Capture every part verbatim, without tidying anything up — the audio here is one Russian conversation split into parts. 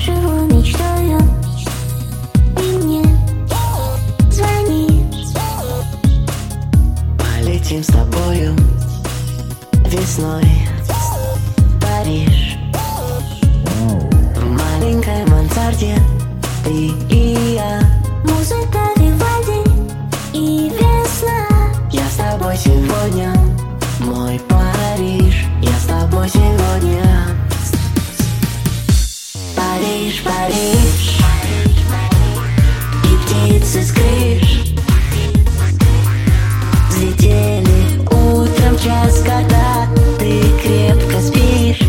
живу мечтою, и мне звони. Полетим с тобою весной в Париж. В маленькой мансарде ты и я. Музыка Вивальди и весна. Я с тобой сегодня, мой Париж. Я с тобой сегодня. Париж, Париж, и птицы с крыш взлетели утром в час, когда ты крепко спишь.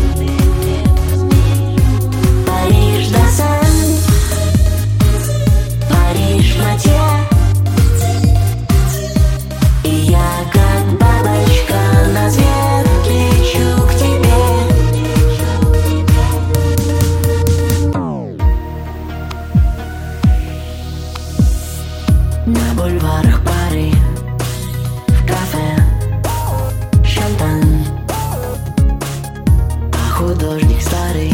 Париж до сан, Париж в ноте, и я как бабочка на свет лечу к тебе. На бульварах пары, в кафе шампан, а художник старый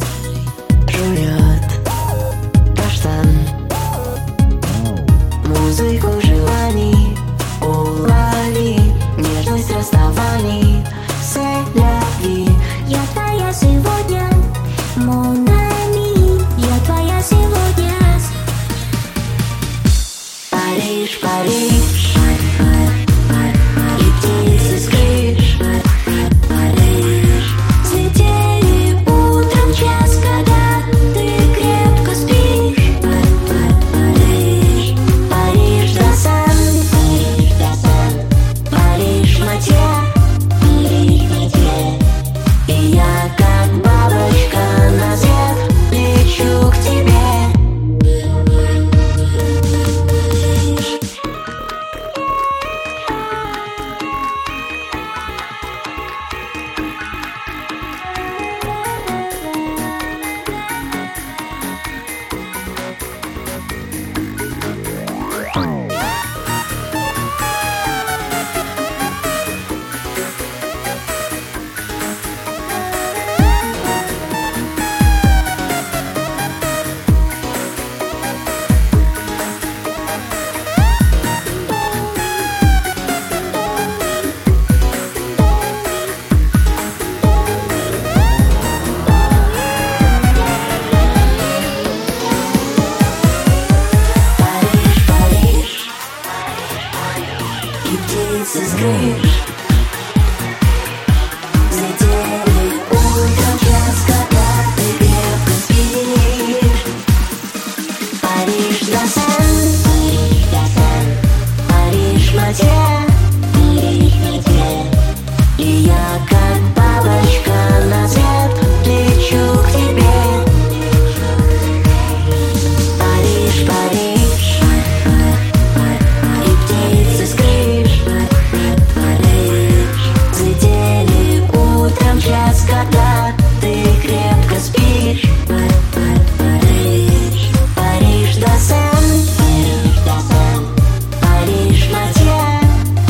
жует каштан. Музыку желаний улови, нежность расставаний сэляви. Я твоя сегодня, mon ami. Я твоя сегодня. Париж, Париж, и птицы с крыш Взлетели утром в час, когда ты крепко спишь. Париж до сан, Париж в ноте, и я как бабочка на свет лечу к тебе. Птицы с крыш взлетели утром в час, когда ты крепко спишь. Париж до сан, Париж в ноте, и я как бабочка на свет лечу к тебе. Париж, Париж, и птицы с крыш взлетели утром в час, когда ты крепко спишь. Париж до сан, Париж в ноте,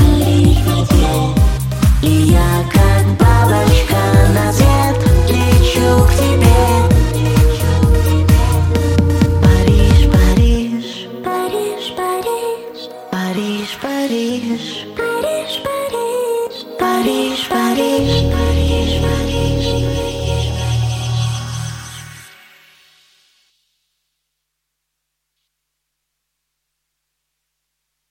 и я как бабочка на свет лечу к тебе. Париж, Париж, Париж, Париж, Париж, Париж, Париж, Париж, Париж, Париж.